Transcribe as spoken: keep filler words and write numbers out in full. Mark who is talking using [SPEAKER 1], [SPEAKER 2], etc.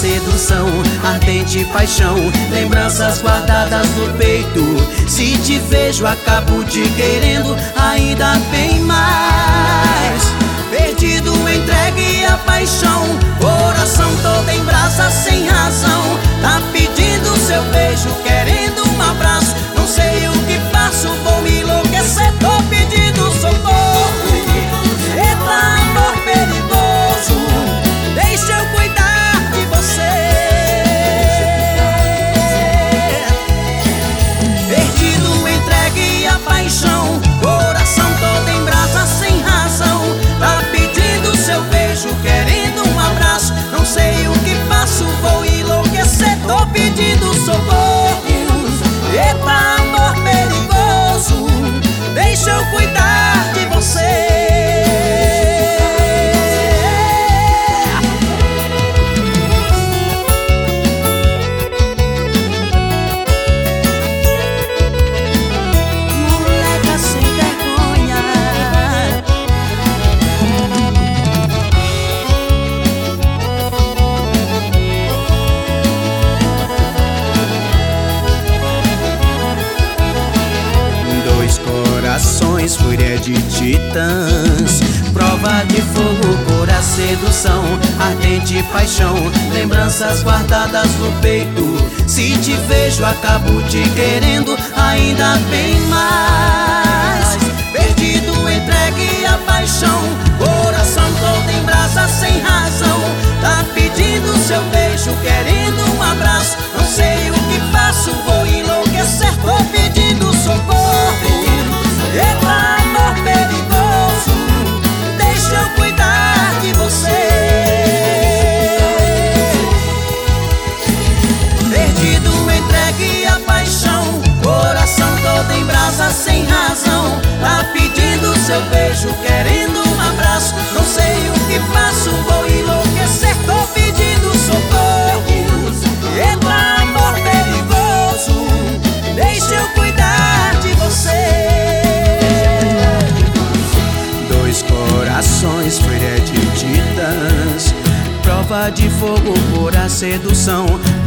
[SPEAKER 1] sedução, ardente paixão, lembranças guardadas no peito. Se te vejo acabo te querendo ainda bem mais. Perdido, entregue à paixão, coração todo em brasa sem razão. Tá pedindo seu beijo, querendo um abraço, não sei o que faço, vou me enlouquecer. Tô pedindo socorro, eita amor perigoso, deixa eu cuidar de você. Perdido, entregue à paixão, coração todo em brasa sem razão. Tá pedindo seu beijo, querendo um abraço, não sei o que faço, vou enlouquecer. Tô pedindo socorro, eita amor perigoso, deixa eu cuidar de você. Moleca sem vergonha, dois corações, fúria de titãs, prova de fogo por a sedução, ardente paixão, lembranças guardadas no peito. Se te vejo acabo te querendo ainda bem mais. Perdido, entregue à paixão, coração todo em brasa sem razão. Tá pedindo seu beijo, querendo um abraço, não sei o que faço, vou enlouquecer. Tô pedindo socorro, eita amor perigoso, deixa eu cuidar de você. Perdido, entregue à paixão, coração todo em brasa sem razão. Tá pedindo seu beijo, querendo um abraço, não sei o que faço, vou enlouquecer. Tô pedindo socorro, eita amor perigoso, deixa eu cuidar de você. Dois corações, fúria de titãs, prova de fogo por a sedução,